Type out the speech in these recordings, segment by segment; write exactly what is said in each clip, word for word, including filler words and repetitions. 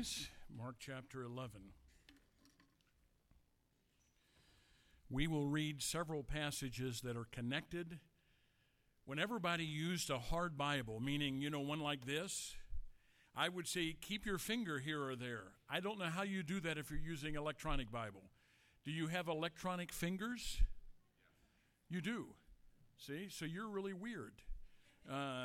please. Mark chapter eleven. We will read several passages that are connected. When everybody used a hard Bible, meaning, you know, one like this, I would say keep your finger here or there. I don't know how you do that if you're using electronic Bible. Do you have electronic fingers? You do. See? So you're really weird. Uh,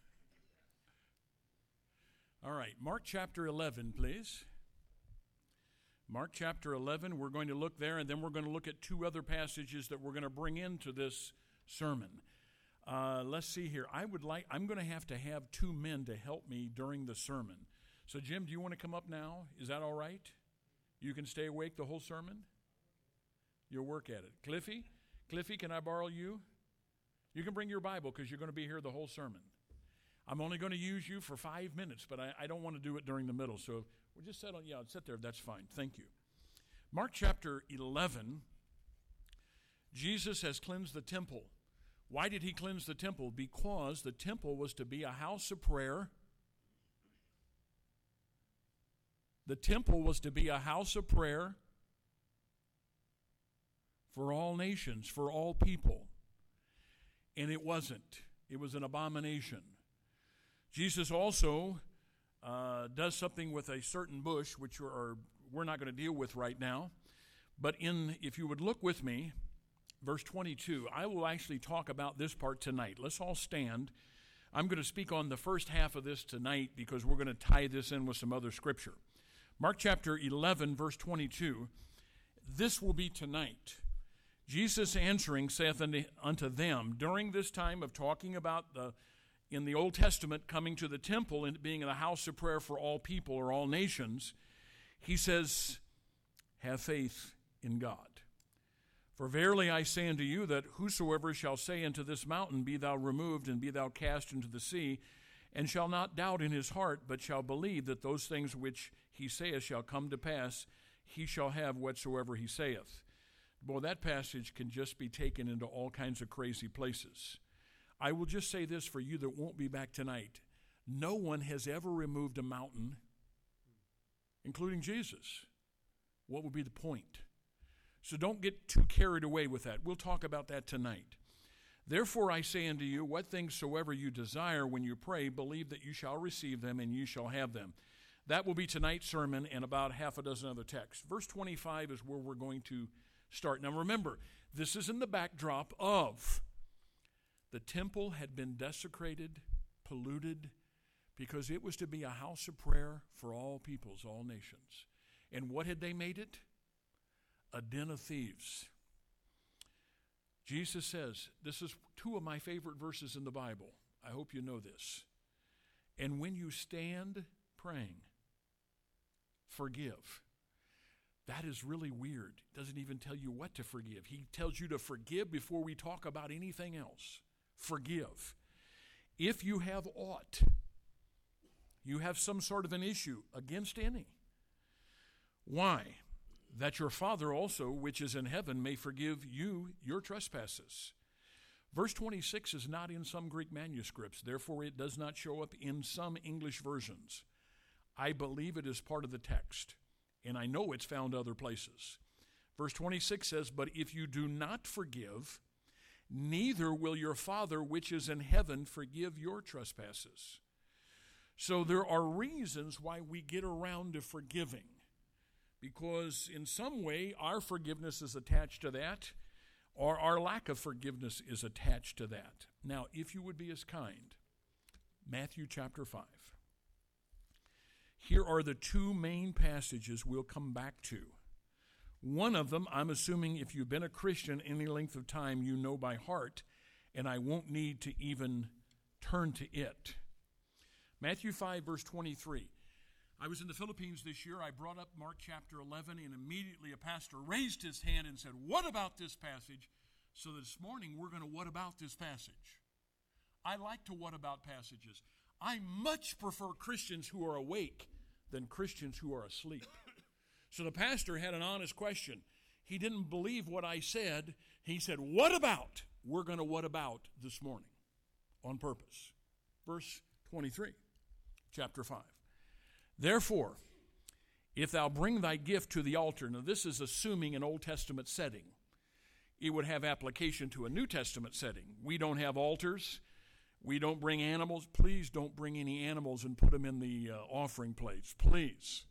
all right, Mark chapter eleven, please. Mark chapter eleven, we're going to look there, and then we're going to look at two other passages that we're going to bring into this sermon. Uh, let's see here. I would like, I'm going to have to have two men to help me during the sermon. So, Jim, do you want to come up now? Is that all right? You can stay awake the whole sermon? You'll work at it. Cliffy? Cliffy, can I borrow you? You can bring your Bible because you're going to be here the whole sermon. I'm only going to use you for five minutes, but I, I don't want to do it during the middle. So we'll just sit on, yeah, sit there. That's fine. Thank you. Mark chapter eleven, Jesus has cleansed the temple. Why did he cleanse the temple? Because the temple was to be a house of prayer. The temple was to be a house of prayer for all nations, for all people. And it wasn't. It was an abomination. Jesus also uh, does something with a certain bush, which are, we're not going to deal with right now. But in, if you would look with me, verse twenty-two, I will actually talk about this part tonight. Let's all stand. I'm going to speak on the first half of this tonight because we're going to tie this in with some other scripture. Mark chapter eleven, verse twenty-two, this will be tonight. Jesus answering saith unto them, during this time of talking about the in the Old Testament coming to the temple and being a house of prayer for all people or all nations, he says, have faith in God. For verily I say unto you that whosoever shall say unto this mountain, be thou removed and be thou cast into the sea, and shall not doubt in his heart, but shall believe that those things which he saith shall come to pass, he shall have whatsoever he saith. Boy, that passage can just be taken into all kinds of crazy places. I will just say this for you that won't be back tonight. No one has ever removed a mountain, including Jesus. What would be the point? So don't get too carried away with that. We'll talk about that tonight. Therefore I say unto you, what things soever you desire when you pray, believe that you shall receive them and you shall have them. That will be tonight's sermon and about half a dozen other texts. Verse twenty-five is where we're going to start. Now remember, this is in the backdrop of the temple had been desecrated, polluted, because it was to be a house of prayer for all peoples, all nations. And what had they made it? A den of thieves. Jesus says, this is two of my favorite verses in the Bible. I hope you know this. And when you stand praying, forgive. That is really weird. It doesn't even tell you what to forgive. He tells you to forgive before we talk about anything else. Forgive. If you have aught, you have some sort of an issue against any. Why? That your Father also, which is in heaven, may forgive you your trespasses. Verse twenty-six is not in some Greek manuscripts, therefore it does not show up in some English versions. I believe it is part of the text, and I know it's found other places. Verse twenty-six says, but if you do not forgive, neither will your Father which is in heaven forgive your trespasses. So there are reasons why we get around to forgiving. Because in some way, our forgiveness is attached to that, or our lack of forgiveness is attached to that. Now, if you would be as kind, Matthew chapter five. Here are the two main passages we'll come back to. One of them, I'm assuming if you've been a Christian any length of time, you know by heart, and I won't need to even turn to it. Matthew five, verse twenty-three. I was in the Philippines this year. I brought up Mark chapter eleven, and immediately a pastor raised his hand and said, what about this passage? So this morning, we're going to what about this passage? I like to what about passages. I much prefer Christians who are awake than Christians who are asleep. So the pastor had an honest question. He didn't believe what I said. He said, what about? We're going to what about this morning on purpose. Verse twenty-three, chapter five. Therefore, If thou bring thy gift to the altar, now this is assuming an Old Testament setting. It would have application to a New Testament setting. We don't have altars. We don't bring animals. Please don't bring any animals and put them in the uh, offering plates. Please.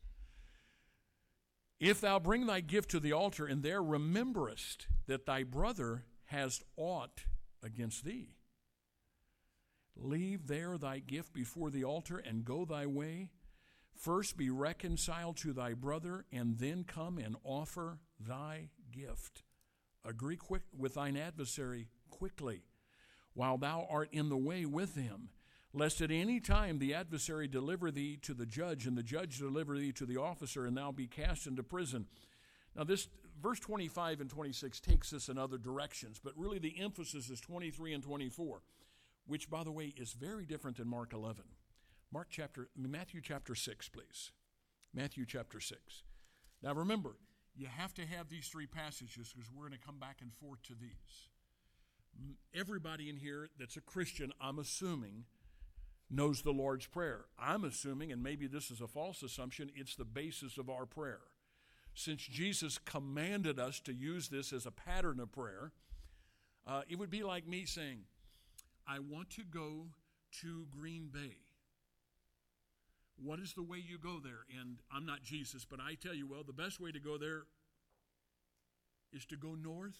If thou bring thy gift to the altar, and there rememberest that thy brother has aught against thee, leave there thy gift before the altar, and go thy way. First be reconciled to thy brother, and then come and offer thy gift. Agree quick with thine adversary quickly, while thou art in the way with him, lest at any time the adversary deliver thee to the judge, and the judge deliver thee to the officer, and thou be cast into prison. Now this verse twenty-five and twenty-six takes us in other directions, but really the emphasis is twenty-three and twenty-four, which, by the way, is very different than Mark eleven. Mark chapter, Matthew chapter six, please. Matthew chapter six. Now remember, you have to have these three passages because we're going to come back and forth to these. Everybody in here that's a Christian, I'm assuming, knows the Lord's Prayer. I'm assuming, and maybe this is a false assumption, it's the basis of our prayer. Since Jesus commanded us to use this as a pattern of prayer, uh, it would be like me saying, I want to go to Green Bay. What is the way you go there? And I'm not Jesus, but I tell you, well, the best way to go there is to go north.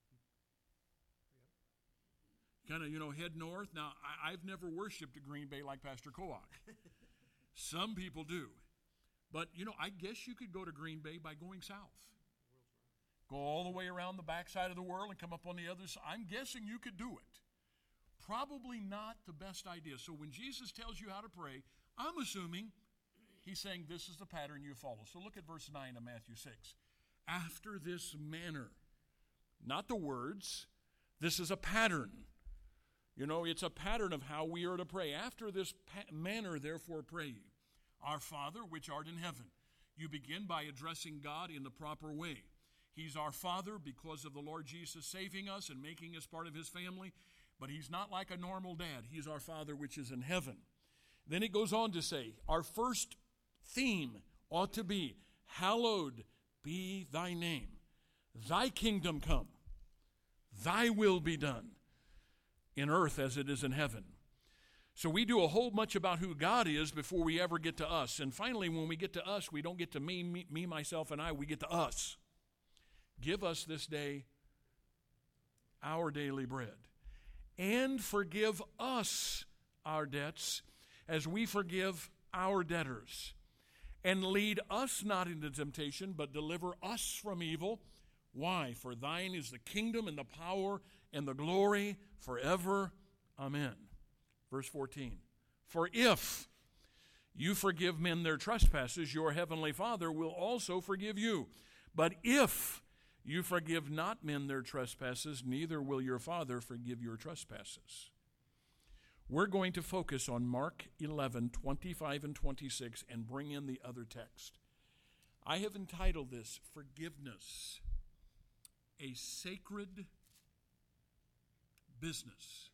Kind of, you know, head north. Now, I, I've never worshiped at Green Bay like Pastor Kowak. Some people do. But, you know, I guess you could go to Green Bay by going south. Go all the way around the backside of the world and come up on the other side. I'm guessing you could do it. Probably not the best idea. So when Jesus tells you how to pray, I'm assuming he's saying this is the pattern you follow. So look at verse nine of Matthew six. After this manner, not the words, this is a pattern. You know, it's a pattern of how we are to pray. After this pa- manner, therefore, pray ye. Our Father, which art in heaven. You begin by addressing God in the proper way. He's our Father because of the Lord Jesus saving us and making us part of his family. But he's not like a normal dad. He's our Father which is in heaven. Then it goes on to say, our first theme ought to be, hallowed be thy name. Thy kingdom come. Thy will be done in earth as it is in heaven. So we do a whole bunch about who God is before we ever get to us. And finally, when we get to us, we don't get to me, me, me, myself, and I. We get to us. Give us this day our daily bread. And forgive us our debts as we forgive our debtors. And lead us not into temptation, but deliver us from evil. Why? For thine is the kingdom and the power and the glory forever. Amen. Verse fourteen. For if you forgive men their trespasses, your heavenly Father will also forgive you. But if you forgive not men their trespasses, neither will your Father forgive your trespasses. We're going to focus on Mark eleven, twenty-five and twenty-six and bring in the other text. I have entitled this, Forgiveness, a Sacred Business.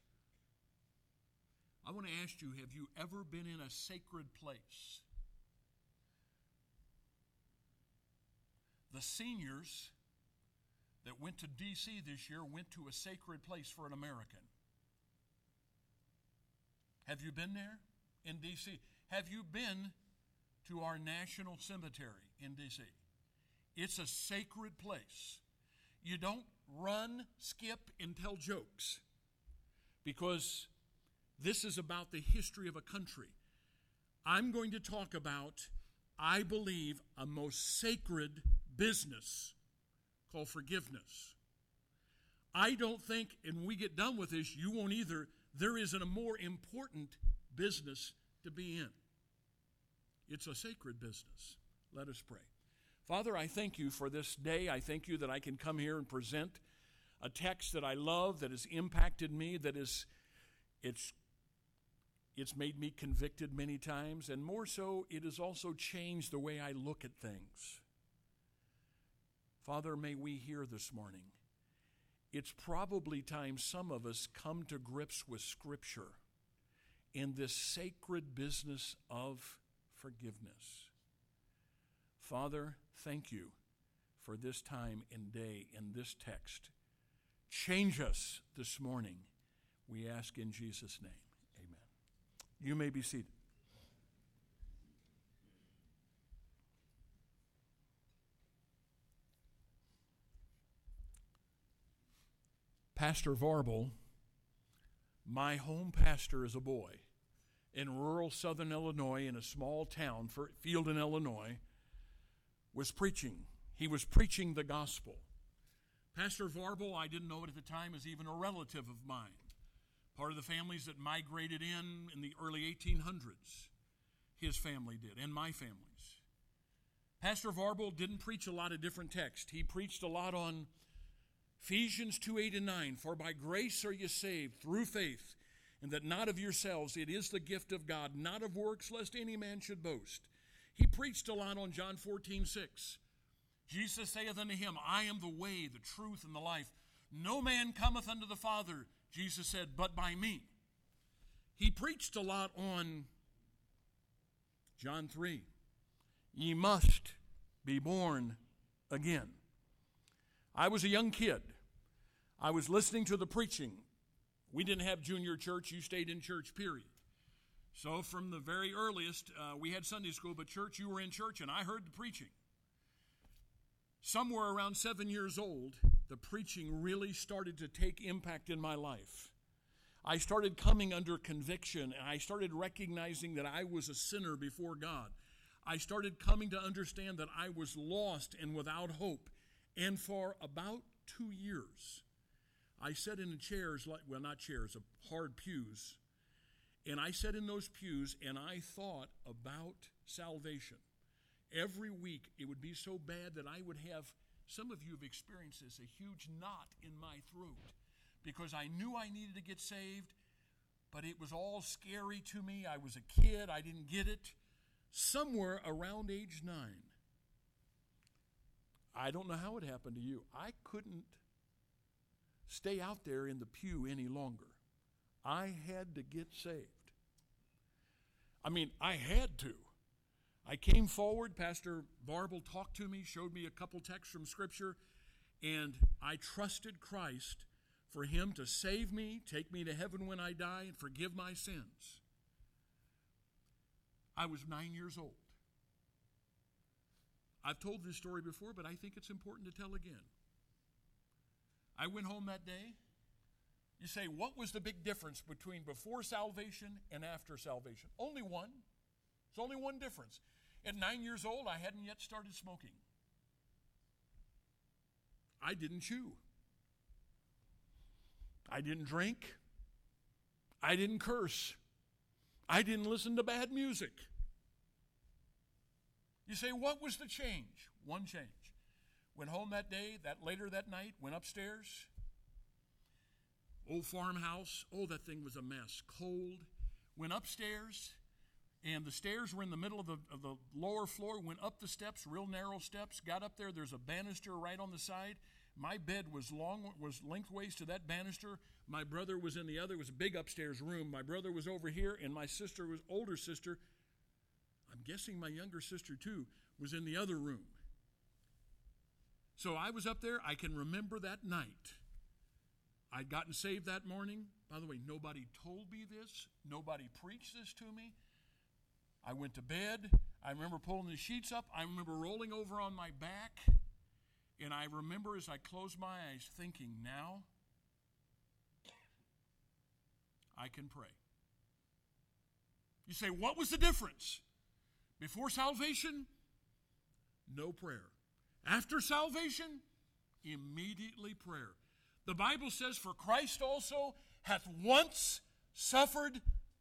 I want to ask you, have you ever been in a sacred place? The seniors that went to D C this year went to a sacred place for an American. Have you been there in D C? Have you been to our national cemetery in D C? It's a sacred place. You don't run, skip, and tell jokes because this is about the history of a country. I'm going to talk about, I believe, a most sacred business called forgiveness. I don't think, and when we get done with this, you won't either, there isn't a more important business to be in. It's a sacred business. Let us pray. Father, I thank you for this day. I thank you that I can come here and present a text that I love, that has impacted me, that is, it's, it's made me convicted many times, and more so, it has also changed the way I look at things. Father, may we hear this morning. It's probably time some of us come to grips with Scripture in this sacred business of forgiveness. Father, thank you for this time and day in this text. Change us this morning, we ask in Jesus' name. Amen. You may be seated. Pastor Varble, my home pastor as a boy in rural southern Illinois in a small town, Fielden, Illinois, was preaching. He was preaching the gospel. Pastor Varble, I didn't know it at the time, is even a relative of mine. Part of the families that migrated in in the early eighteen hundreds. His family did, and my family's. Pastor Varble didn't preach a lot of different texts. He preached a lot on Ephesians two, eight, and nine. For by grace are you saved through faith, and that not of yourselves, it is the gift of God, not of works, lest any man should boast. He preached a lot on John fourteen, six. Jesus saith unto him, I am the way, the truth, and the life. No man cometh unto the Father, Jesus said, but by me. He preached a lot on John three. Ye must be born again. I was a young kid. I was listening to the preaching. We didn't have junior church. You stayed in church, period. So from the very earliest, uh, we had Sunday school, but church, you were in church, and I heard the preaching. Somewhere around seven years old, the preaching really started to take impact in my life. I started coming under conviction, and I started recognizing that I was a sinner before God. I started coming to understand that I was lost and without hope. And for about two years, I sat in chairs, like well, not chairs, hard pews, and I sat in those pews and I thought about salvation. Every week, it would be so bad that I would have, some of you have experienced this, a huge knot in my throat because I knew I needed to get saved, but it was all scary to me. I was a kid. I didn't get it. Somewhere around age nine, I don't know how it happened to you. I couldn't stay out there in the pew any longer. I had to get saved. I mean, I had to. I came forward, Pastor Varble talked to me, showed me a couple texts from Scripture, and I trusted Christ for him to save me, take me to heaven when I die, and forgive my sins. I was nine years old. I've told this story before, but I think it's important to tell again. I went home that day. You say, what was the big difference between before salvation and after salvation? Only one. There's only one difference. At nine years old, I hadn't yet started smoking. I didn't chew. I didn't drink. I didn't curse. I didn't listen to bad music. You say, what was the change? One change. Went home that day, that later that night, went upstairs. Old farmhouse. Oh, that thing was a mess. Cold. Went upstairs, and the stairs were in the middle of the, of the lower floor. Went up the steps, real narrow steps. Got up there. There's a banister right on the side. My bed was long, was lengthways to that banister. My brother was in the other. It was a big upstairs room. My brother was over here, and my sister was older sister. I'm guessing my younger sister, too, was in the other room. So I was up there. I can remember that night. I'd gotten saved that morning. By the way, nobody told me this. Nobody preached this to me. I went to bed. I remember pulling the sheets up. I remember rolling over on my back. And I remember as I closed my eyes thinking, now I can pray. You say, what was the difference? Before salvation, no prayer. After salvation, immediately prayer. The Bible says, for Christ also hath once suffered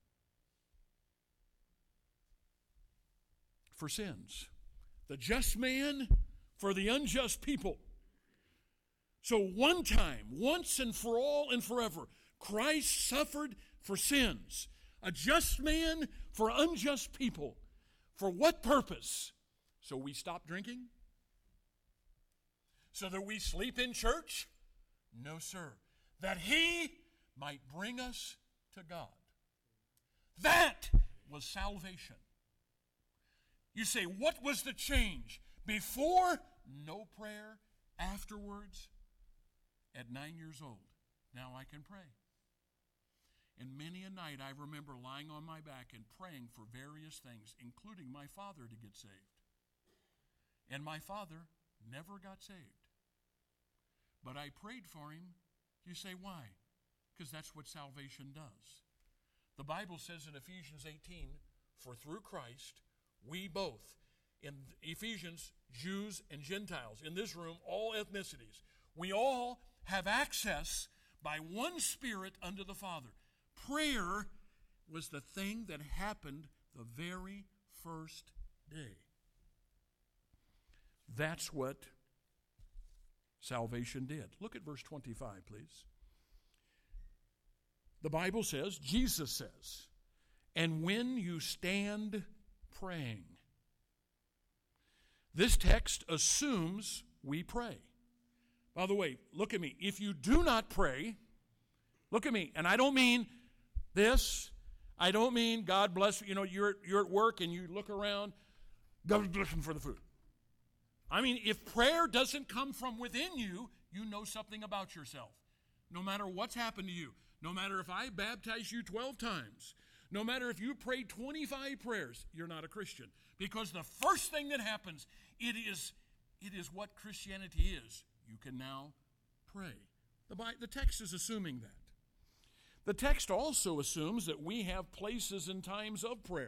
for sins. The just man for the unjust people. So one time, once and for all and forever, Christ suffered for sins. A just man for unjust people. For what purpose? So we stop drinking? So that we sleep in church? No, sir. That he might bring us to God. That was salvation. You say, what was the change Before, no prayer. Afterwards, at nine years old, now I can pray. And many a night I remember lying on my back and praying for various things, including my father to get saved. And my father never got saved. But I prayed for him. You say, why? Because that's what salvation does. The Bible says in Ephesians eighteen, for through Christ, we both, in Ephesians, Jews and Gentiles, in this room, all ethnicities, we all have access by one Spirit unto the Father. Prayer was the thing that happened the very first day. That's what salvation did. Look at verse twenty-five, please. The Bible says, Jesus says, and when you stand praying. This text assumes we pray. By the way, look at me. If you do not pray, look at me. And I don't mean this. I don't mean God bless you. You know, you're, you're at work and you look around, God bless them for the food. I mean, if prayer doesn't come from within you, you know something about yourself. No matter what's happened to you. No matter if I baptize you twelve times. No matter if you pray twenty-five prayers, you're not a Christian. Because the first thing that happens, it is, it is what Christianity is. You can now pray. The, the text is assuming that. The text also assumes that we have places and times of prayer.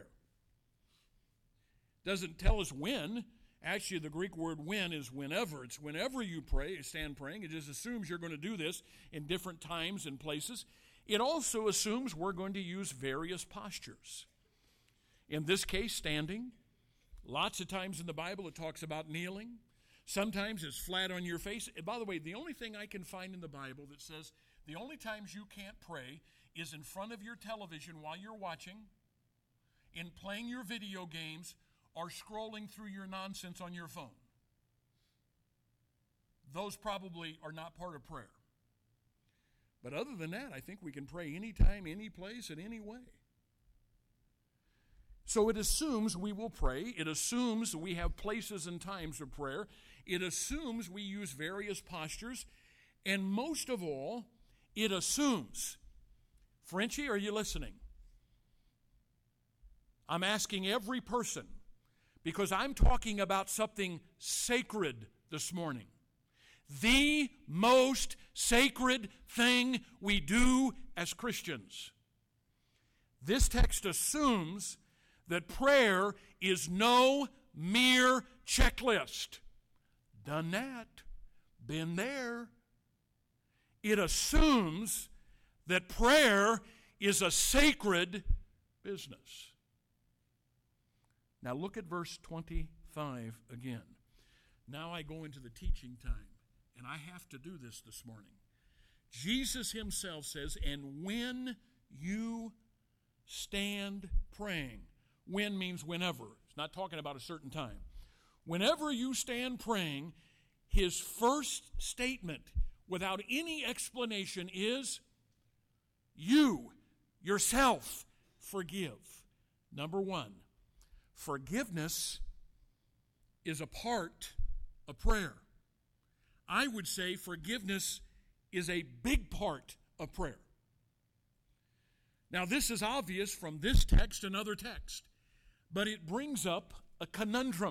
Doesn't tell us when. Actually, the Greek word when is whenever. It's whenever you pray, stand praying. It just assumes you're going to do this in different times and places. It also assumes we're going to use various postures. In this case, standing. Lots of times in the Bible it talks about kneeling. Sometimes it's flat on your face. And by the way, the only thing I can find in the Bible that says the only times you can't pray is in front of your television while you're watching, in playing your video games, or scrolling through your nonsense on your phone. Those probably are not part of prayer. But other than that, I think we can pray anytime, any place, in any way. So it assumes we will pray. It assumes we have places and times of prayer. It assumes we use various postures. And most of all, it assumes, Frenchie, are you listening? I'm asking every person, because I'm talking about something sacred this morning. The most sacred thing we do as Christians. This text assumes that prayer is no mere checklist. Done that. Been there. It assumes that prayer is a sacred business. Now look at verse twenty-five again. Now I go into the teaching time, and I have to do this this morning. Jesus himself says, and when you stand praying. When means whenever. It's not talking about a certain time. Whenever you stand praying, his first statement, without any explanation, is you, yourself, forgive. Number one, forgiveness is a part of prayer. I would say forgiveness is a big part of prayer. Now, this is obvious from this text and other texts, but it brings up a conundrum.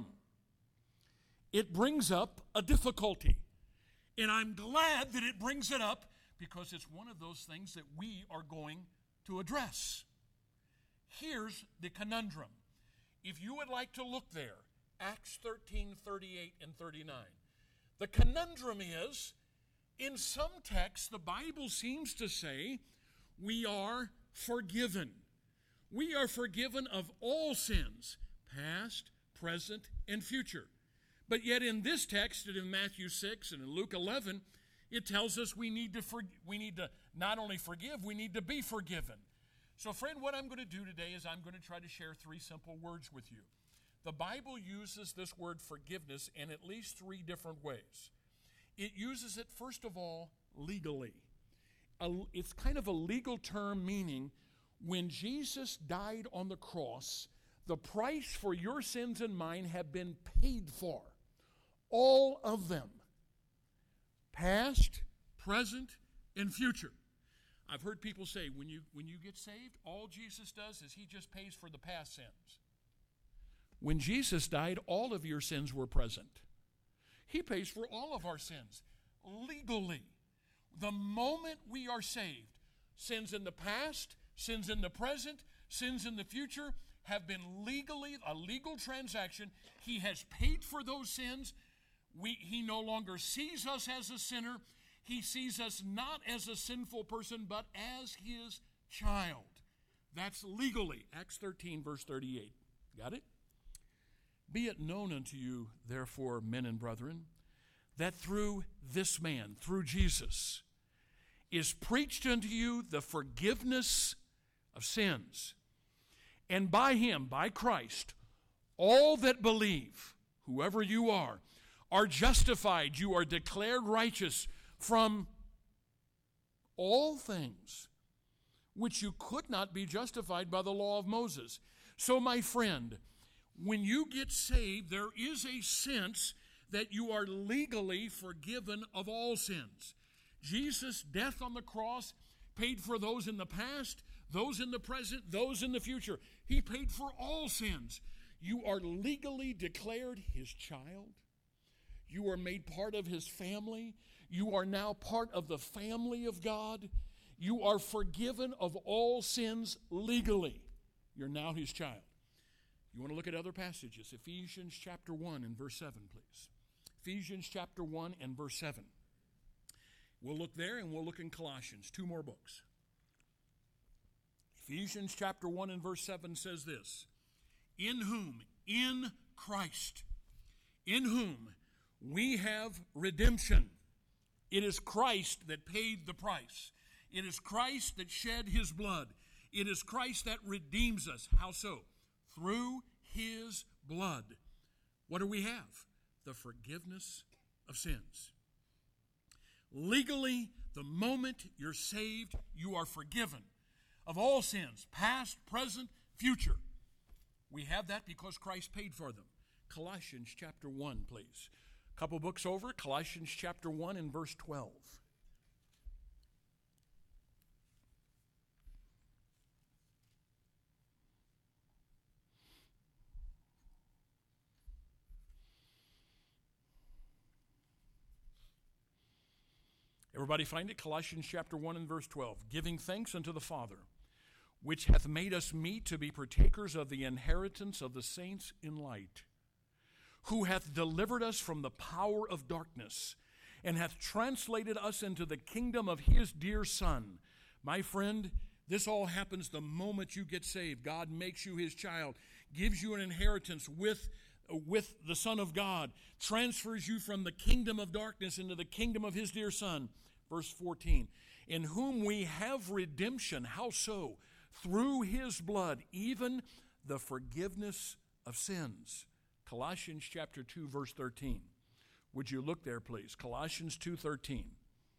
It brings up a difficulty. And I'm glad that it brings it up because it's one of those things that we are going to address. Here's the conundrum. If you would like to look there, Acts thirteen, thirty-eight, and thirty-nine. The conundrum is, in some texts, the Bible seems to say we are forgiven. We are forgiven of all sins, past, present, and future. But yet in this text, and in Matthew six and in Luke eleven, it tells us we need to for, we need to not only forgive, we need to be forgiven. So friend, what I'm going to do today is I'm going to try to share three simple words with you. The Bible uses this word forgiveness in at least three different ways. It uses it, first of all, legally. It's kind of a legal term, meaning when Jesus died on the cross, the price for your sins and mine have been paid for. All of them. Past, present, and future. I've heard people say, when you, when you get saved, all Jesus does is he just pays for the past sins. When Jesus died, all of your sins were present. He pays for all of our sins, legally. The moment we are saved, sins in the past, sins in the present, sins in the future have been legally, a legal transaction. He has paid for those sins. We, he no longer sees us as a sinner. He sees us not as a sinful person, but as his child. That's legally. Acts thirteen, verse thirty-eight. Got it? Be it known unto you, therefore, men and brethren, that through this man, through Jesus, is preached unto you the forgiveness of sins. And by him, by Christ, all that believe, whoever you are, are justified. You are declared righteous from all things which you could not be justified by the law of Moses. So, my friend, when you get saved, there is a sense that you are legally forgiven of all sins. Jesus' death on the cross paid for those in the past, those in the present, those in the future. He paid for all sins. You are legally declared his child. You are made part of his family. You are now part of the family of God. You are forgiven of all sins legally. You're now his child. You want to look at other passages? Ephesians chapter one and verse seven, please. Ephesians chapter one and verse seven. We'll look there and we'll look in Colossians, two more books. Ephesians chapter one and verse seven says this, in whom, in Christ, in whom we have redemption. It is Christ that paid the price. It is Christ that shed his blood. It is Christ that redeems us. How so? Through his blood. What do we have? The forgiveness of sins. Legally, the moment you're saved, you are forgiven of all sins, past, present, future. We have that because Christ paid for them. Colossians chapter one, please. A couple books over, Colossians chapter one and verse twelve. Everybody find it? Colossians chapter one and verse twelve. Giving thanks unto the Father, which hath made us meet to be partakers of the inheritance of the saints in light, who hath delivered us from the power of darkness, and hath translated us into the kingdom of his dear Son. My friend, this all happens the moment you get saved. God makes you his child, gives you an inheritance with, with the Son of God, transfers you from the kingdom of darkness into the kingdom of his dear Son. Verse fourteen, in whom we have redemption. How so? Through his blood, even the forgiveness of sins. Colossians chapter two, verse thirteen. Would you look there, please? Colossians two thirteen.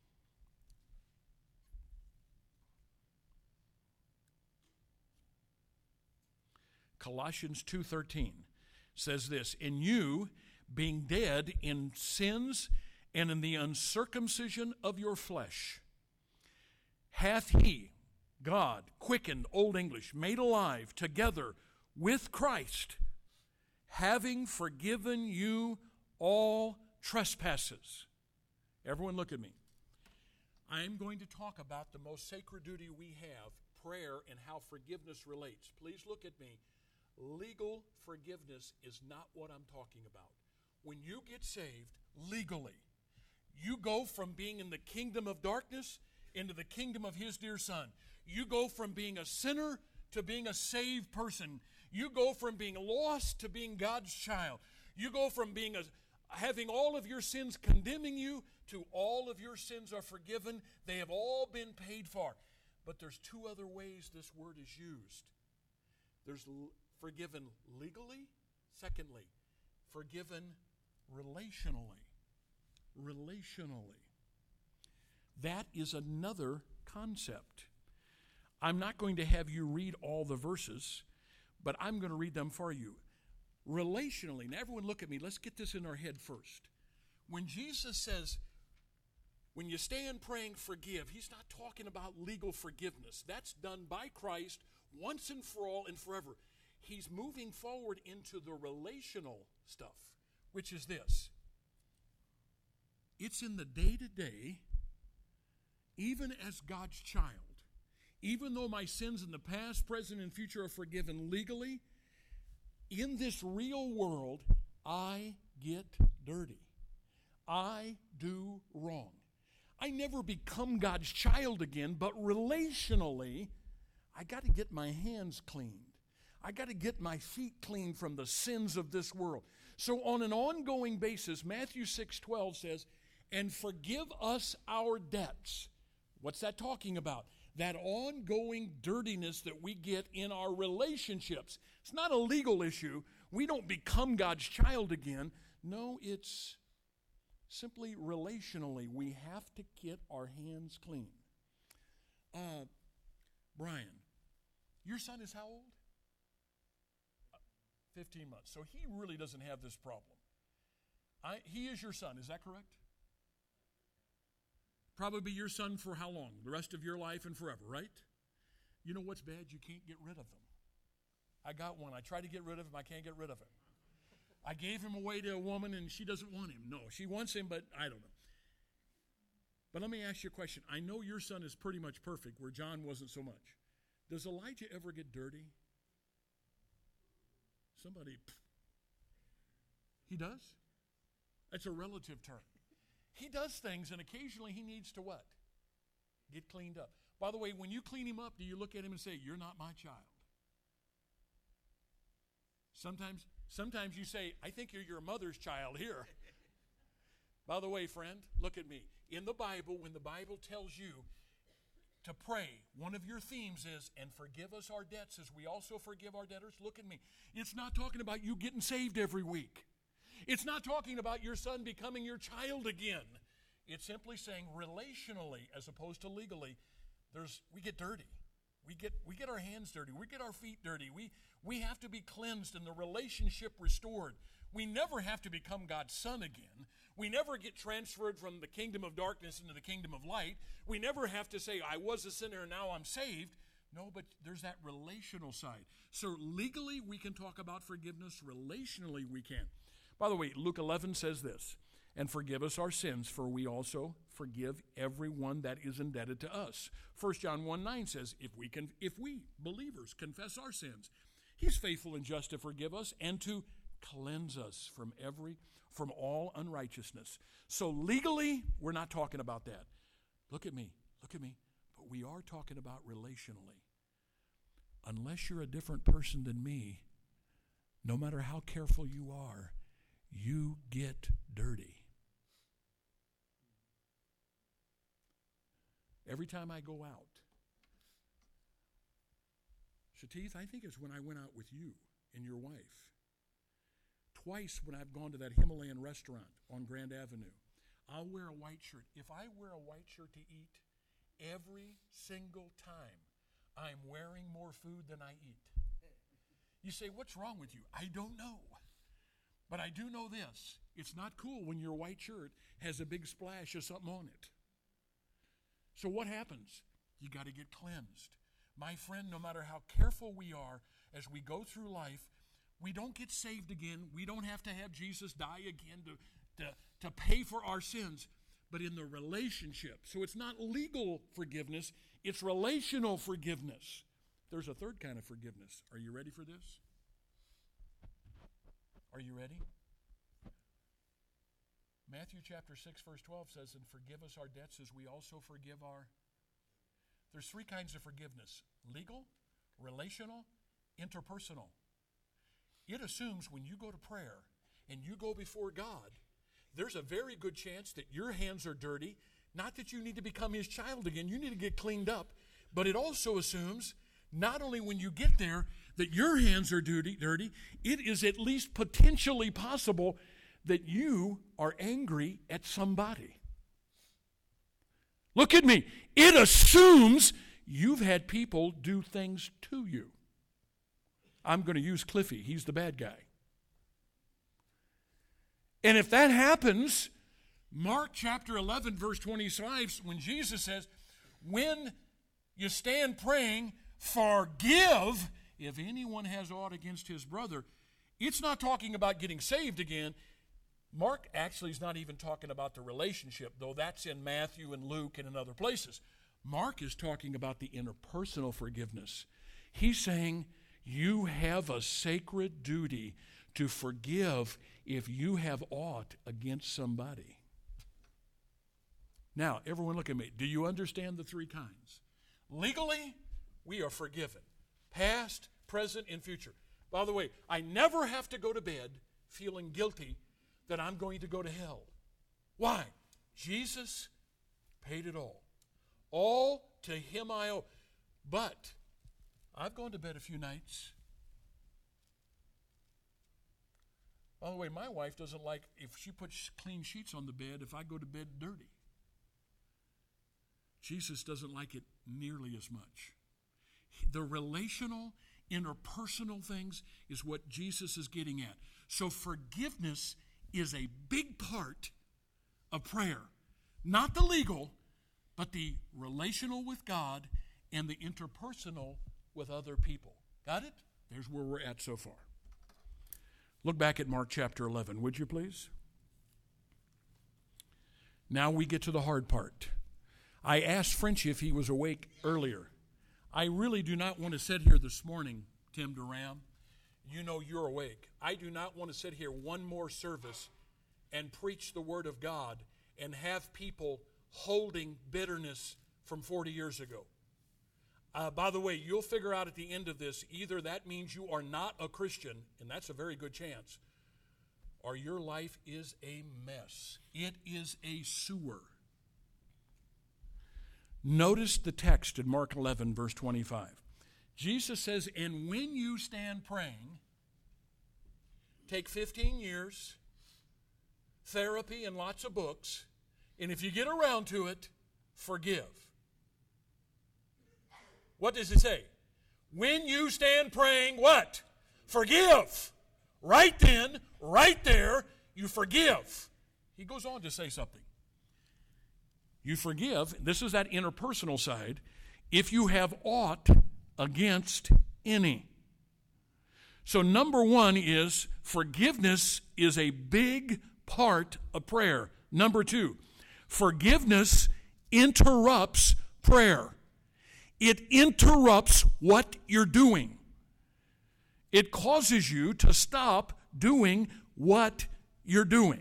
Colossians two thirteen says this, in you, being dead in sins and in the uncircumcision of your flesh, hath he, God, quickened, Old English, made alive together with Christ, having forgiven you all trespasses. Everyone look at me. I am going to talk about the most sacred duty we have, prayer, and how forgiveness relates. Please look at me. Legal forgiveness is not what I'm talking about. When you get saved legally, you go from being in the kingdom of darkness into the kingdom of his dear Son. You go from being a sinner to being a saved person. You go from being lost to being God's child. You go from being a, having all of your sins condemning you to all of your sins are forgiven. They have all been paid for. But there's two other ways this word is used. There's l- forgiven legally. Secondly, forgiven relationally. Relationally. That is another concept. I'm not going to have you read all the verses, but I'm going to read them for you. Relationally, now everyone look at me. Let's get this in our head first. When Jesus says, when you stand praying, forgive, he's not talking about legal forgiveness. That's done by Christ once and for all and forever. He's moving forward into the relational stuff, which is this. It's in the day-to-day, even as God's child, even though my sins in the past, present, and future are forgiven legally, in this real world, I get dirty. I do wrong. I never become God's child again, but relationally, I got to get my hands cleaned. I got to get my feet clean from the sins of this world. So on an ongoing basis, Matthew six twelve says, and forgive us our debts. What's that talking about? That ongoing dirtiness that we get in our relationships. It's not a legal issue. We don't become God's child again. No, it's simply relationally. We have to get our hands clean. Uh, Brian, your son is how old? fifteen months. So he really doesn't have this problem. I, he is your son, is that correct? Probably your son for how long? The rest of your life and forever, right? You know what's bad? You can't get rid of him. I got one. I tried to get rid of him. I can't get rid of him. I gave him away to a woman and she doesn't want him. No, she wants him, but I don't know. But let me ask you a question. I know your son is pretty much perfect, where John wasn't so much. Does Elijah ever get dirty? Somebody, pff. He does? That's a relative term. He does things, and occasionally he needs to what? Get cleaned up. By the way, when you clean him up, do you look at him and say, you're not my child? Sometimes, sometimes you say, I think you're your mother's child here. By the way, friend, look at me. In the Bible, when the Bible tells you to pray, one of your themes is, and forgive us our debts as we also forgive our debtors. Look at me. It's not talking about you getting saved every week. It's not talking about your son becoming your child again. It's simply saying relationally, as opposed to legally, there's we get dirty. We get we get our hands dirty. We get our feet dirty. We we have to be cleansed and the relationship restored. We never have to become God's son again. We never get transferred from the kingdom of darkness into the kingdom of light. We never have to say, I was a sinner and now I'm saved. No, but there's that relational side. So legally we can talk about forgiveness. Relationally we can. By the way, Luke eleven says this, and forgive us our sins, for we also forgive everyone that is indebted to us. First John one nine says, if we can, if we, believers, confess our sins, he's faithful and just to forgive us and to cleanse us from every, from all unrighteousness. So legally, we're not talking about that. Look at me, look at me. But we are talking about relationally. Unless you're a different person than me, no matter how careful you are, you get dirty. Every time I go out, Shateeth, I think it's when I went out with you and your wife. Twice when I've gone to that Himalayan restaurant on Grand Avenue, I'll wear a white shirt. If I wear a white shirt to eat, every single time I'm wearing more food than I eat. You say, what's wrong with you? I don't know. But I do know this. It's not cool when your white shirt has a big splash of something on it. So what happens? You got to get cleansed. My friend, no matter how careful we are as we go through life, we don't get saved again. We don't have to have Jesus die again to, to, to pay for our sins. But in the relationship. So it's not legal forgiveness. It's relational forgiveness. There's a third kind of forgiveness. Are you ready for this? Are you ready? Matthew chapter six, verse twelve says, and forgive us our debts as we also forgive our... There's three kinds of forgiveness. Legal, relational, interpersonal. It assumes when you go to prayer and you go before God, there's a very good chance that your hands are dirty. Not that you need to become his child again. You need to get cleaned up. But it also assumes not only when you get there that your hands are dirty, dirty, it is at least potentially possible that you are angry at somebody. Look at me. It assumes you've had people do things to you. I'm going to use Cliffy. He's the bad guy. And if that happens, Mark chapter eleven, verse twenty-five, when Jesus says, when you stand praying, forgive if anyone has aught against his brother. It's not talking about getting saved again. Mark actually is not even talking about the relationship, though that's in Matthew and Luke and in other places. Mark is talking about the interpersonal forgiveness. He's saying you have a sacred duty to forgive if you have aught against somebody. Now, everyone look at me. Do you understand the three kinds? Legally, we are forgiven. Past, present, and future. By the way, I never have to go to bed feeling guilty that I'm going to go to hell. Why? Jesus paid it all. All to him I owe. But I've gone to bed a few nights. By the way, my wife doesn't like if she puts clean sheets on the bed if I go to bed dirty. Jesus doesn't like it nearly as much. The relational, interpersonal things is what Jesus is getting at. So forgiveness is a big part of prayer. Not the legal, but the relational with God and the interpersonal with other people. Got it? There's where we're at so far. Look back at Mark chapter eleven, would you please? Now we get to the hard part. I asked Frenchie if he was awake earlier. I really do not want to sit here this morning, Tim Duran. You know you're awake. I do not want to sit here one more service and preach the Word of God and have people holding bitterness from forty years ago. Uh, by the way, you'll figure out at the end of this, either that means you are not a Christian, and that's a very good chance, or your life is a mess. It is a sewer. Notice the text in Mark eleven, verse twenty-five. Jesus says, and when you stand praying, take fifteen years, therapy and lots of books, and if you get around to it, forgive. What does it say? When you stand praying, what? Forgive. Right then, right there, you forgive. He goes on to say something. You forgive, this is that interpersonal side, if you have aught against any. So number one is forgiveness is a big part of prayer. Number two, forgiveness interrupts prayer. It interrupts what you're doing. It causes you to stop doing what you're doing.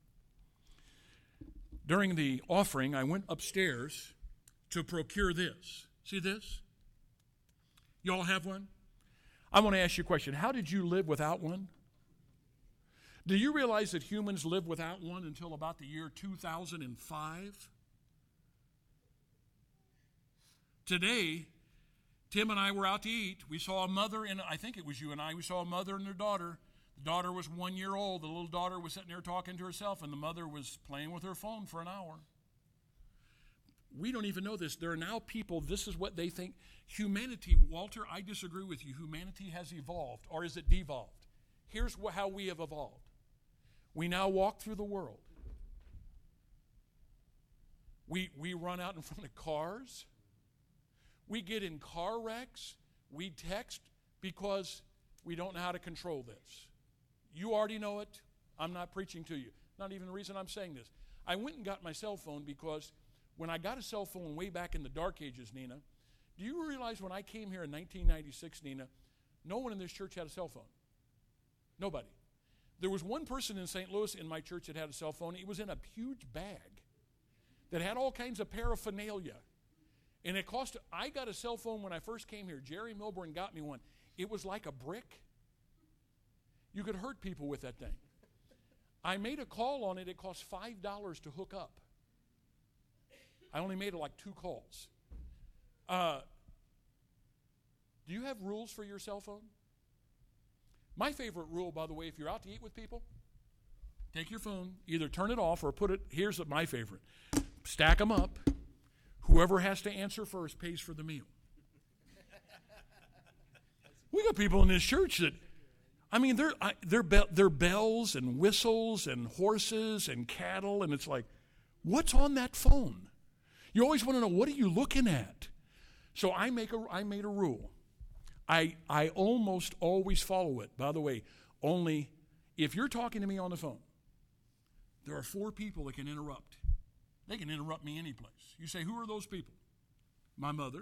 During the offering, I went upstairs to procure this. See this? You all have one? I want to ask you a question. How did you live without one? Do you realize that humans lived without one until about the year two thousand five? Today, Tim and I were out to eat. We saw a mother, and I think it was you and I, we saw a mother and her daughter. The daughter was one year old. The little daughter was sitting there talking to herself, and the mother was playing with her phone for an hour. We don't even know this. There are now people, this is what they think. Humanity, Walter, I disagree with you. Humanity has evolved, or is it devolved? Here's wh- how we have evolved. We now walk through the world. We, we run out in front of cars. We get in car wrecks. We text because we don't know how to control this. You already know it. I'm not preaching to you. Not even the reason I'm saying this. I went and got my cell phone because when I got a cell phone way back in the dark ages, Nina, do you realize when I came here in nineteen ninety-six, Nina, no one in this church had a cell phone? Nobody. There was one person in Saint Louis in my church that had a cell phone. It was in a huge bag that had all kinds of paraphernalia. And it cost, I got a cell phone when I first came here. Jerry Milburn got me one. It was like a brick. You could hurt people with that thing. I made a call on it. It cost five dollars to hook up. I only made like two calls. Uh, do you have rules for your cell phone? My favorite rule, by the way, if you're out to eat with people, take your phone, either turn it off or put it, here's my favorite. Stack them up. Whoever has to answer first pays for the meal. We got people in this church that I mean, they're, I, they're, be, they're bells and whistles and horses and cattle, and it's like, what's on that phone? You always want to know, what are you looking at? So I make a, I made a rule. I, I almost always follow it. By the way, only if you're talking to me on the phone, there are four people that can interrupt. They can interrupt me any place. You say, who are those people? My mother,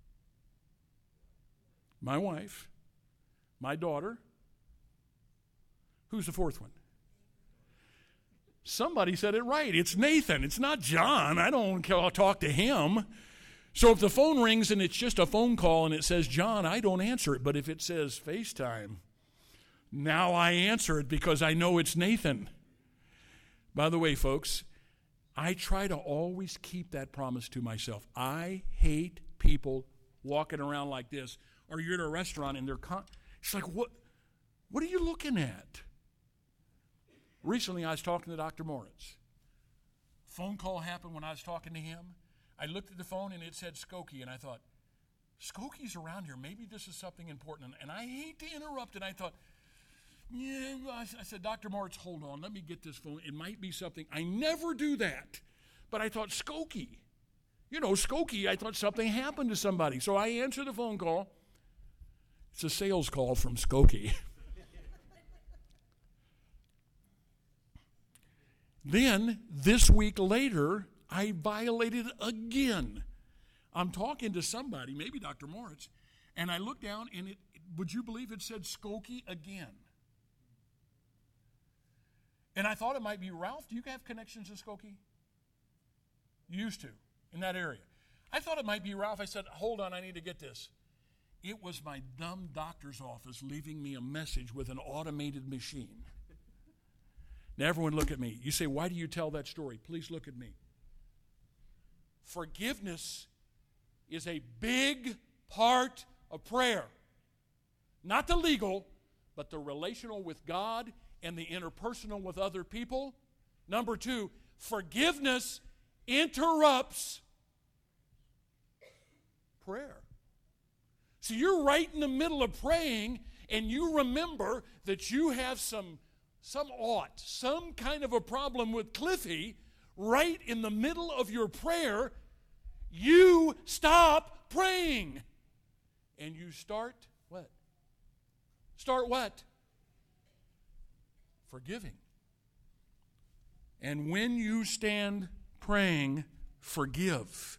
my wife, my daughter. Who's the fourth one? Somebody said it right. It's Nathan. It's not John. I don't talk to him. So if the phone rings and it's just a phone call and it says John, I don't answer it. But if it says FaceTime, now I answer it because I know it's Nathan. By the way, folks, I try to always keep that promise to myself. I hate people walking around like this, or you're at a restaurant and they're con- it's like, what what are you looking at? Recently I was talking to Doctor Moritz. Phone call happened when I was talking to him. I looked at the phone and it said Skokie, and I thought, Skokie's around here. Maybe this is something important. And I hate to interrupt, and I thought, yeah, I said, Doctor Moritz, hold on. Let me get this phone. It might be something. I never do that. But I thought, Skokie. You know, Skokie, I thought something happened to somebody. So I answered the phone call. It's a sales call from Skokie. Then, this week later, I violated again. I'm talking to somebody, maybe Doctor Moritz, and I looked down, and it, would you believe it said Skokie again? And I thought it might be Ralph. Do you have connections to Skokie? You used to, in that area. I thought it might be Ralph. I said, hold on, I need to get this. It was my dumb doctor's office leaving me a message with an automated machine. Now, everyone look at me. You say, why do you tell that story? Please look at me. Forgiveness is a big part of prayer. Not the legal, but the relational with God and the interpersonal with other people. Number two, forgiveness interrupts prayer. So you're right in the middle of praying, and you remember that you have some some ought, some kind of a problem with Cliffy, right in the middle of your prayer, you stop praying. And you start what? Start what? Forgiving. And when you stand praying, forgive.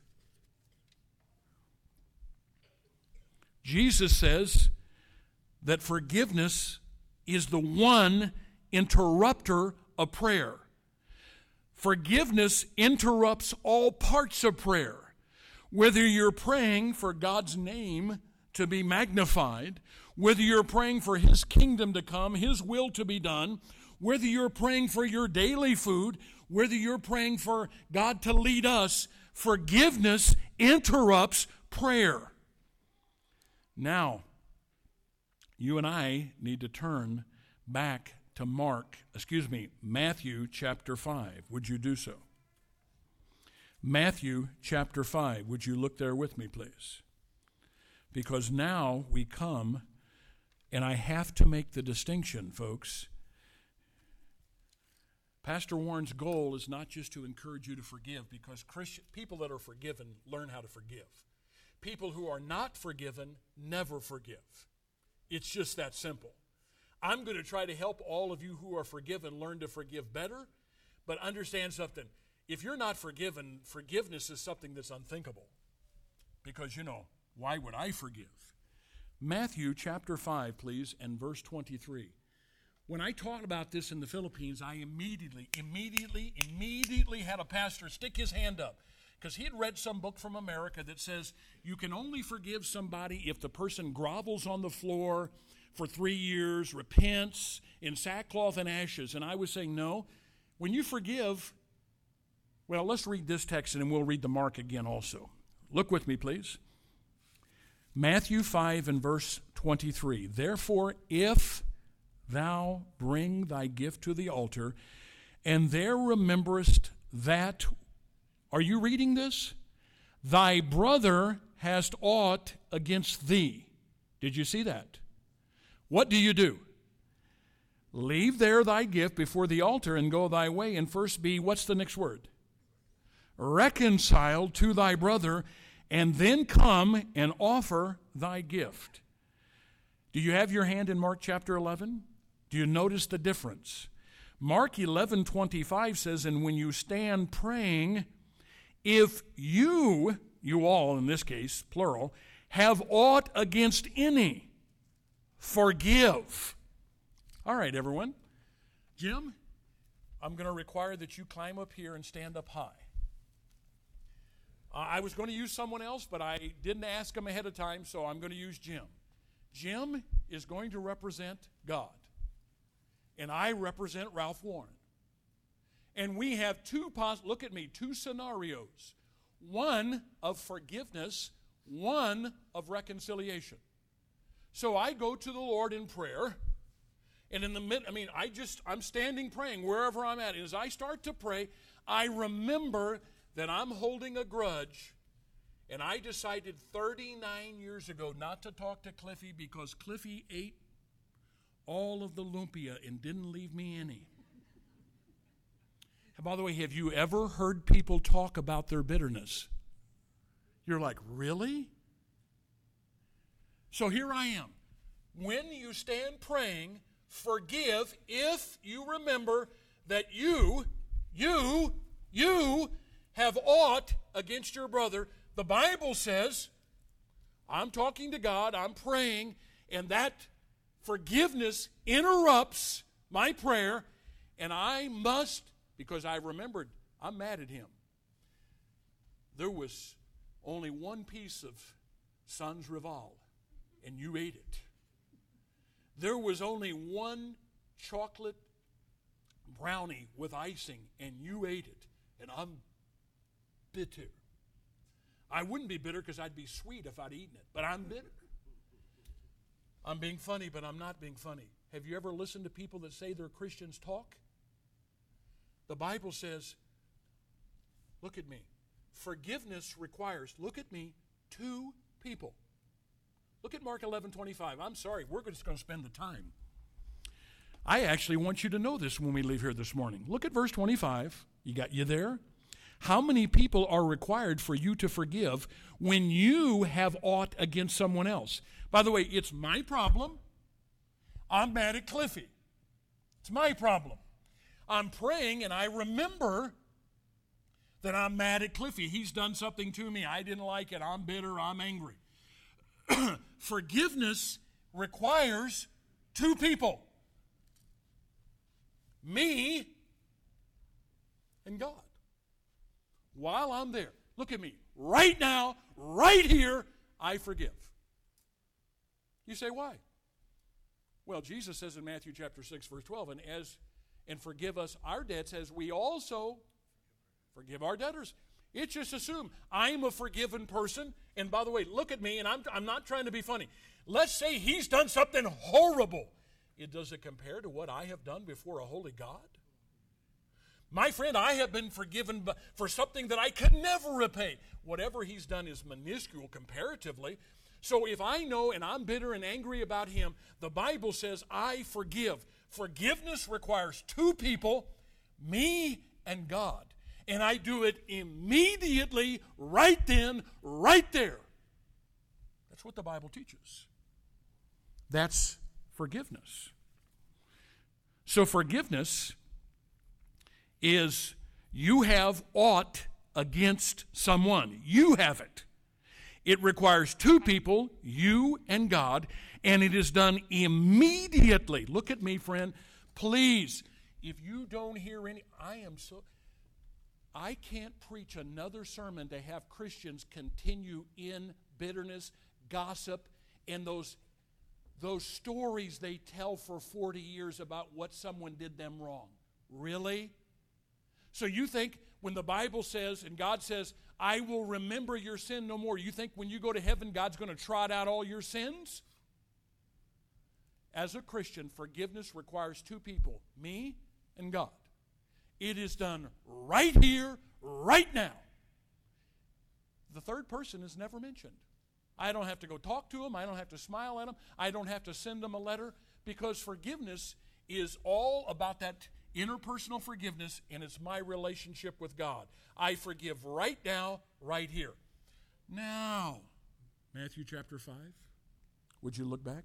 Jesus says that forgiveness is the one interrupter of prayer. Forgiveness interrupts all parts of prayer. Whether you're praying for God's name to be magnified, whether you're praying for His kingdom to come, His will to be done, whether you're praying for your daily food, whether you're praying for God to lead us, forgiveness interrupts prayer. Now, you and I need to turn back to Mark, excuse me, Matthew chapter five. Would you do so? Matthew chapter five. Would you look there with me, please? Because now we come, and I have to make the distinction, folks. Pastor Warren's goal is not just to encourage you to forgive, because Christian, people that are forgiven learn how to forgive. People who are not forgiven never forgive. It's just that simple. I'm going to try to help all of you who are forgiven learn to forgive better, but understand something. If you're not forgiven, forgiveness is something that's unthinkable. Because, you know, why would I forgive? Matthew chapter five, please, and verse twenty-three. When I taught about this in the Philippines, I immediately, immediately, immediately had a pastor stick his hand up, because he had read some book from America that says you can only forgive somebody if the person grovels on the floor for three years, repents in sackcloth and ashes. And I was saying, no, when you forgive, well, let's read this text and then we'll read the Mark again also. Look with me, please. Matthew five and verse twenty-three. Therefore, if thou bring thy gift to the altar, and there rememberest that, are you reading this? Thy brother hast aught against thee. Did you see that? What do you do? leave there thy gift before the altar and go thy way, and first be, what's the next word? Reconciled to thy brother, and then come and offer thy gift. Do you have your hand in Mark chapter eleven? Do you notice the difference? Mark eleven twenty-five says, and when you stand praying, if you, you all in this case, plural, have aught against any, forgive. All right, everyone. Jim, I'm going to require that you climb up here and stand up high. Uh, I was going to use someone else, but I didn't ask him ahead of time, so I'm going to use Jim. Jim is going to represent God, and I represent Ralph Warren. And we have two, pos- look at me, two scenarios. One of forgiveness, one of reconciliation. So I go to the Lord in prayer, and in the mid, I mean, I just, I'm standing praying wherever I'm at. And as I start to pray, I remember that I'm holding a grudge, and I decided thirty-nine years ago not to talk to Cliffy because Cliffy ate all of the lumpia and didn't leave me any. And by the way, have you ever heard people talk about their bitterness? You're like, really? So here I am. When you stand praying, forgive if you remember that you, you, you have aught against your brother. The Bible says, I'm talking to God, I'm praying, and that forgiveness interrupts my prayer, and I must, because I remembered, I'm mad at him. There was only one piece of Sans Rival, and you ate it. There was only one chocolate brownie with icing, and you ate it, and I'm bitter. I wouldn't be bitter because I'd be sweet if I'd eaten it, but I'm bitter. I'm being funny, but I'm not being funny. Have you ever listened to people that say they're Christians talk? The Bible says, look at me. Forgiveness requires, look at me, two people. Look at Mark eleven twenty-five. I'm sorry, we're just going to spend the time. I actually want you to know this when we leave here this morning. Look at verse twenty-five. You got you there? How many people are required for you to forgive when you have aught against someone else? By the way, it's my problem. I'm mad at Cliffy. It's my problem. I'm praying and I remember that I'm mad at Cliffy. He's done something to me. I didn't like it. I'm bitter. I'm angry. Forgiveness requires two people. Me and God. While I'm there, look at me. Right now, right here, I forgive. You say, why? Well, Jesus says in Matthew chapter six, verse twelve, and as and forgive us our debts as we also forgive our debtors. It's just assume I'm a forgiven person. And by the way, look at me, and I'm, I'm not trying to be funny. Let's say he's done something horrible. It does it compare to what I have done before a holy God? My friend, I have been forgiven for something that I could never repay. Whatever he's done is minuscule comparatively. So if I know and I'm bitter and angry about him, the Bible says I forgive. Forgiveness requires two people, me and God. And I do it immediately, right then, right there. That's what the Bible teaches. That's forgiveness. So forgiveness is you have aught against someone. You have it. It requires two people, you and God, and it is done immediately. Look at me, friend. Please, if you don't hear any, I am so, I can't preach another sermon to have Christians continue in bitterness, gossip, and those, those stories they tell for forty years about what someone did them wrong. Really? So you think when the Bible says and God says, I will remember your sin no more, you think when you go to heaven God's going to trot out all your sins? As a Christian, forgiveness requires two people, me and God. It is done right here, right now. The third person is never mentioned. I don't have to go talk to him. I don't have to smile at him. I don't have to send him a letter because forgiveness is all about that interpersonal forgiveness, and it's my relationship with God. I forgive right now, right here. Now, Matthew chapter five. Would you look back?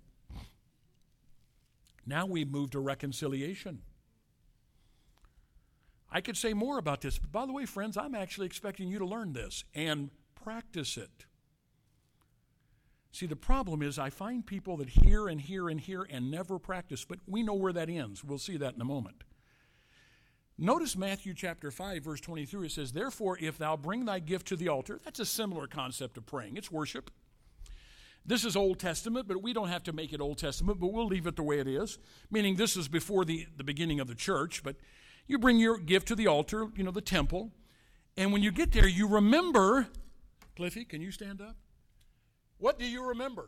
Now we move to reconciliation. I could say more about this, but by the way, friends, I'm actually expecting you to learn this and practice it. See, the problem is I find people that hear and hear and hear and never practice, but we know where that ends. We'll see that in a moment. Notice Matthew chapter five, verse twenty-three. It says, therefore, if thou bring thy gift to the altar, that's a similar concept of praying. It's worship. This is Old Testament, but we don't have to make it Old Testament, but we'll leave it the way it is, meaning this is before the, the beginning of the church, but you bring your gift to the altar, you know, the temple, and when you get there, you remember, Cliffy, can you stand up? What do you remember?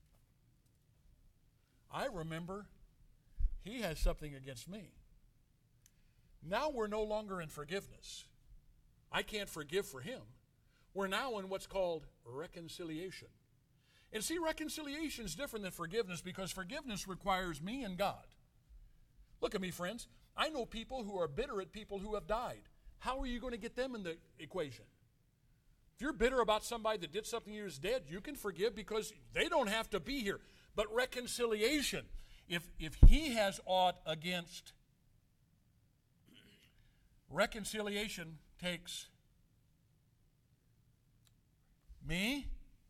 I remember he has something against me. Now we're no longer in forgiveness. I can't forgive for him. We're now in what's called reconciliation. And see, reconciliation is different than forgiveness because forgiveness requires me and God. Look at me, friends. I know people who are bitter at people who have died. How are you going to get them in the equation? If you're bitter about somebody that did something who's dead, you can forgive because they don't have to be here. But reconciliation, if, if he has aught against, reconciliation takes me,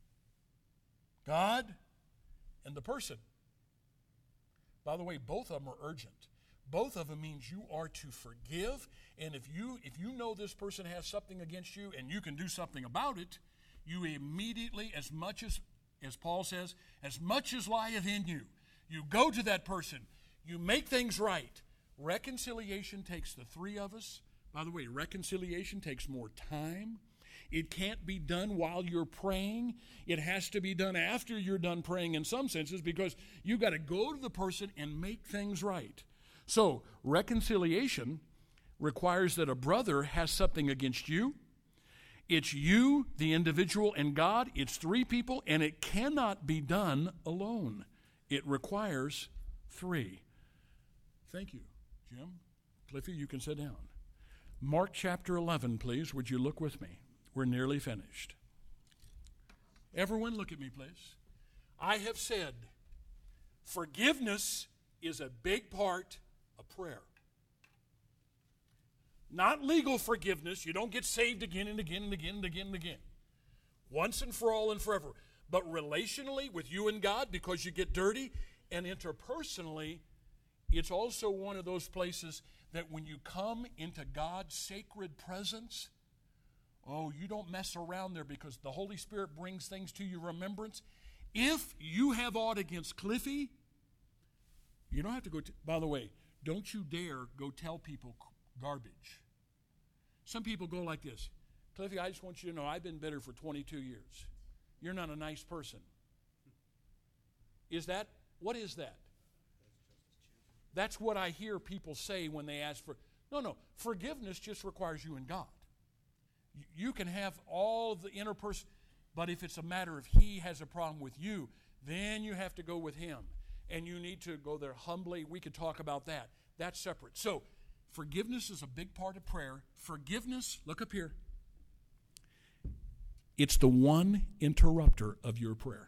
God, and the person. By the way, both of them are urgent. Both of them means you are to forgive, and if you if you know this person has something against you and you can do something about it, you immediately, as much as, as Paul says, as much as lieth in you, you go to that person, you make things right. Reconciliation takes the three of us. By the way, reconciliation takes more time. It can't be done while you're praying. It has to be done after you're done praying in some senses because you've got to go to the person and make things right. So reconciliation requires that a brother has something against you. It's you, the individual, and God. It's three people, and it cannot be done alone. It requires three. Thank you, Jim. Cliffy, you can sit down. Mark chapter eleven, please. Would you look with me? We're nearly finished. Everyone, look at me, please. I have said forgiveness is a big part of prayer. Not legal forgiveness. You don't get saved again and again and again and again and again. Once and for all and forever. But relationally with you and God because you get dirty, and interpersonally, it's also one of those places that when you come into God's sacred presence, oh, you don't mess around there because the Holy Spirit brings things to your remembrance. If you have aught against Cliffy, you don't have to go, t- by the way, don't you dare go tell people garbage. Some people go like this. Cliffy, I just want you to know I've been bitter for twenty-two years. You're not a nice person. Is that, what is that? That's what I hear people say when they ask for, no, no, forgiveness just requires you and God. You can have all the interpersonal, but if it's a matter of he has a problem with you, then you have to go with him. And you need to go there humbly. We could talk about that. That's separate. So, forgiveness is a big part of prayer. Forgiveness, look up here. It's the one interrupter of your prayer.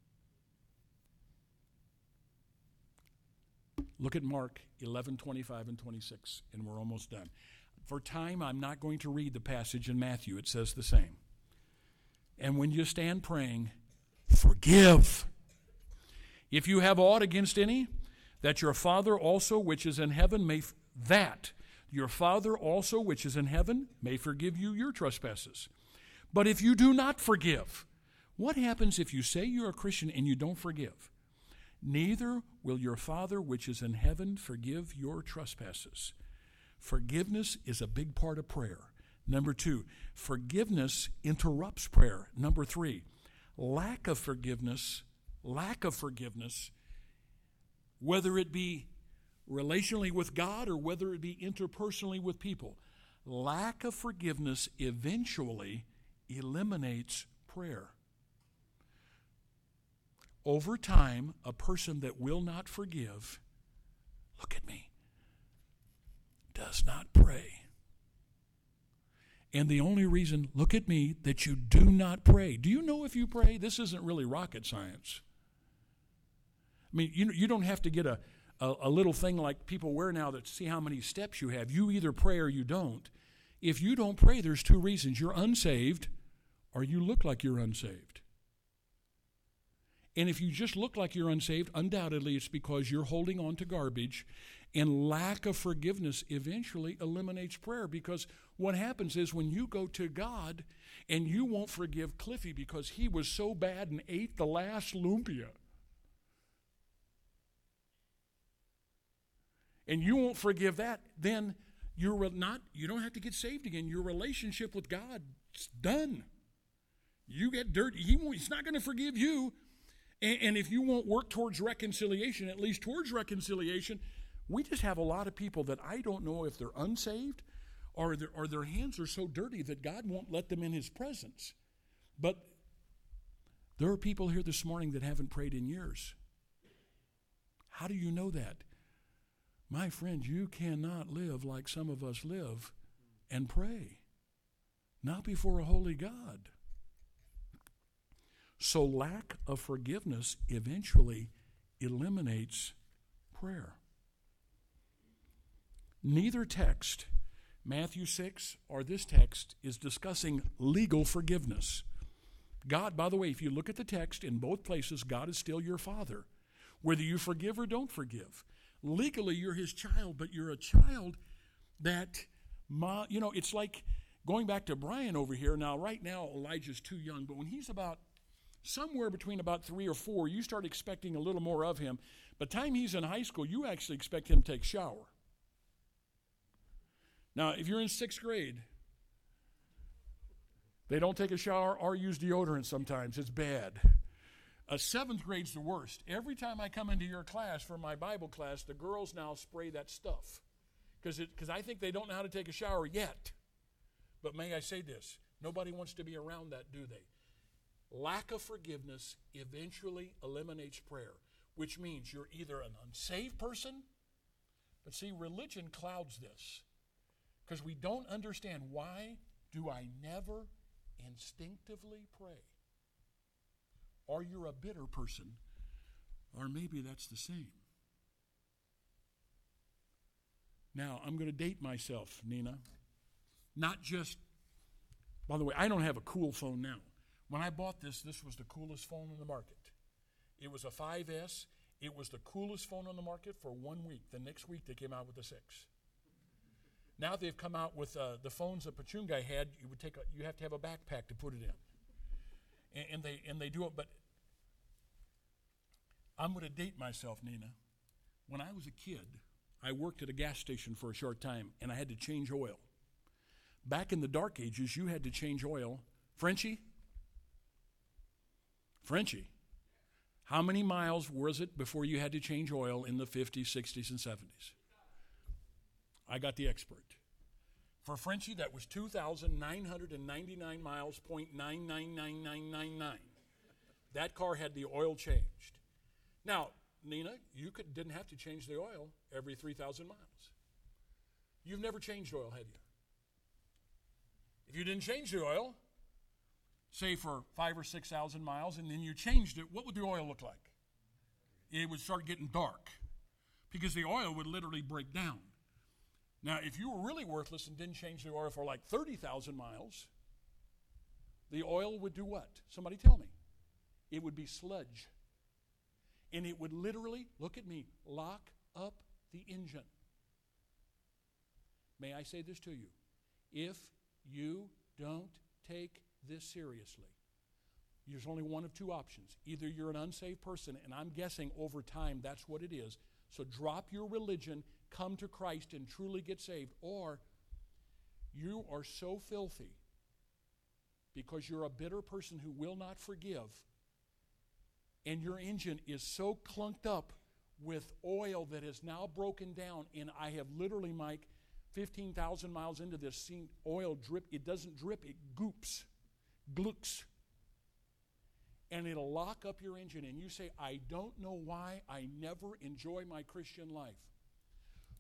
Look at Mark eleven, twenty-five and twenty-six, and we're almost done. For time, I'm not going to read the passage in Matthew. It says the same. And when you stand praying, forgive. If you have aught against any, that your Father also which is in heaven may, f- that your Father also which is in heaven may forgive you your trespasses. But if you do not forgive, what happens if you say you're a Christian and you don't forgive? Neither will your Father which is in heaven forgive your trespasses. Forgiveness is a big part of prayer. Number two, forgiveness interrupts prayer. Number three, lack of forgiveness, lack of forgiveness, whether it be relationally with God or whether it be interpersonally with people, lack of forgiveness eventually eliminates prayer. Over time, a person that will not forgive look at me, does not pray. And the only reason, look at me, that you do not pray. Do you know if you pray? This isn't really rocket science. I mean, you you don't have to get a, a, a little thing like people wear now that see how many steps you have. You either pray or you don't. If you don't pray, there's two reasons. You're unsaved or you look like you're unsaved. And if you just look like you're unsaved, undoubtedly it's because you're holding on to garbage, and lack of forgiveness eventually eliminates prayer, because what happens is when you go to God and you won't forgive Cliffy because he was so bad and ate the last lumpia, and you won't forgive that, then you're not, you don't have to get saved again. Your relationship with God's done. You get dirty. He won't, he's not going to forgive you. And, and if you won't work towards reconciliation, at least towards reconciliation, we just have a lot of people that I don't know if they're unsaved or their, or their hands are so dirty that God won't let them in his presence. But there are people here this morning that haven't prayed in years. How do you know that? My friend, you cannot live like some of us live and pray. Not before a holy God. So lack of forgiveness eventually eliminates prayer. Neither text, Matthew six or this text, is discussing legal forgiveness. God, by the way, if you look at the text, in both places, God is still your Father, whether you forgive or don't forgive. Legally, you're his child, but you're a child that, you know, it's like going back to Brian over here. Now, right now, Elijah's too young, but when he's about somewhere between about three or four, you start expecting a little more of him. By the time he's in high school, you actually expect him to take a shower. Now, if you're in sixth grade, they don't take a shower or use deodorant sometimes. It's bad. Uh, seventh grade's the worst. Every time I come into your class for my Bible class, the girls now spray that stuff because because I think they don't know how to take a shower yet. But may I say this, nobody wants to be around that, do they? Lack of forgiveness eventually eliminates prayer, which means you're either an unsaved person, but see, religion clouds this because we don't understand, why do I never instinctively pray? Or you're a bitter person, or maybe that's the same. Now, I'm going to date myself, Nina. Not just, by the way, I don't have a cool phone now. When I bought this, this was the coolest phone on the market. It was a five S. It was the coolest phone on the market for one week. The next week, they came out with a six. Now they've come out with uh, the phones that Pachungai had. You would take a, you have to have a backpack to put it in. And, and they and they do it, but I'm going to date myself, Nina. When I was a kid, I worked at a gas station for a short time, and I had to change oil. Back in the dark ages, you had to change oil. Frenchie? Frenchie. How many miles was it before you had to change oil in the fifties, sixties, and seventies? I got the expert. For Frenchie, that was two thousand nine hundred ninety-nine miles, point nine nine nine nine nine nine. That car had the oil changed. Now, Nina, you could, didn't have to change the oil every three thousand miles. You've never changed oil, have you? If you didn't change the oil, say for five or six thousand miles, and then you changed it, what would the oil look like? It would start getting dark because the oil would literally break down. Now, if you were really worthless and didn't change the oil for like thirty thousand miles, the oil would do what? Somebody tell me. It would be sludge. And it would literally, look at me, lock up the engine. May I say this to you? If you don't take this seriously, there's only one of two options. Either you're an unsaved person, and I'm guessing over time that's what it is. So drop your religion, come to Christ, and truly get saved. Or you are so filthy because you're a bitter person who will not forgive, and your engine is so clunked up with oil that is now broken down, and I have literally, Mike, fifteen thousand miles into this, seen oil drip. It doesn't drip, it goops, glooks. And it'll lock up your engine, and you say, I don't know why I never enjoy my Christian life.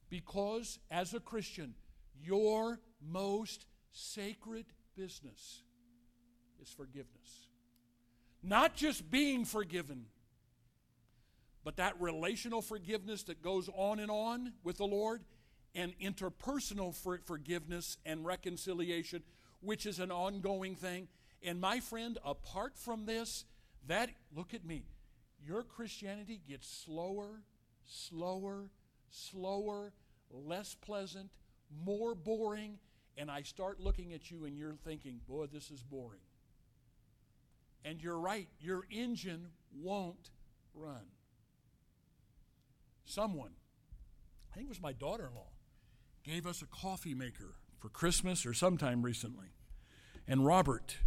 Because as a Christian, your most sacred business is forgiveness. Not just being forgiven, but that relational forgiveness that goes on and on with the Lord, and interpersonal for forgiveness and reconciliation, which is an ongoing thing. And my friend, apart from this, that, look at me, your Christianity gets slower, slower, slower, less pleasant, more boring, and I start looking at you and you're thinking, boy, this is boring. And you're right, your engine won't run. Someone, I think it was my daughter-in-law, gave us a coffee maker for Christmas or sometime recently. And Robert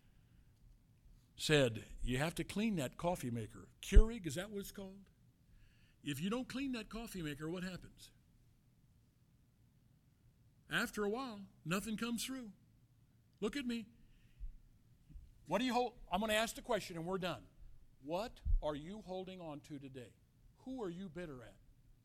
said, you have to clean that coffee maker. Keurig, is that what it's called? If you don't clean that coffee maker, what happens? After a while, nothing comes through. Look at me. What do you hold? I'm going to ask the question and we're done. What are you holding on to today? Who are you bitter at?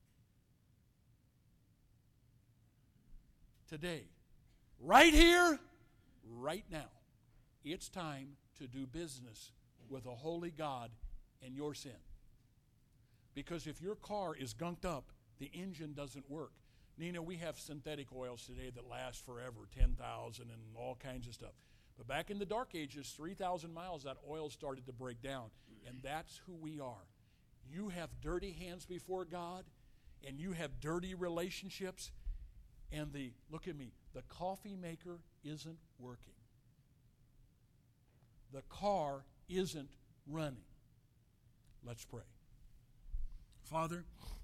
Today, right here, right now, it's time to do business with a holy God and your sin. Because if your car is gunked up, the engine doesn't work. Nina, we have synthetic oils today that last forever, ten thousand and all kinds of stuff. But back in the dark ages, three thousand miles, that oil started to break down. And that's who we are. You have dirty hands before God, and you have dirty relationships, and the, look at me, the coffee maker isn't working. The car isn't running. Let's pray. Father,